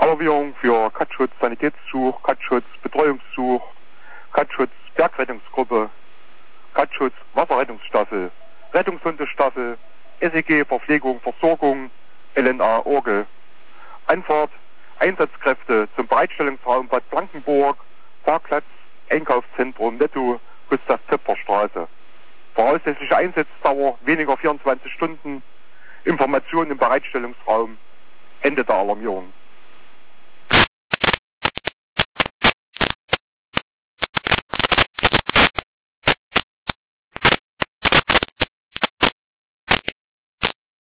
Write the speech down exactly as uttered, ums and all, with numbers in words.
Alarmierung für Katschutz, Sanitätssuch, Katschutz, Betreuungssuch, Katschutz, Bergrettungsgruppe, Katschutz, Wasserrettungsstaffel, Rettungshundestaffel, S E G, Verpflegung, Versorgung, L N A, Orgel. Anfahrt, Einsatzkräfte zum Bereitstellungsraum Bad Blankenburg, Parkplatz, Einkaufszentrum Netto, Gustav-Töpfer-Straße. Voraussichtliche Einsatzdauer weniger vierundzwanzig Stunden. Informationen im Bereitstellungsraum. Ende der Alarmierung.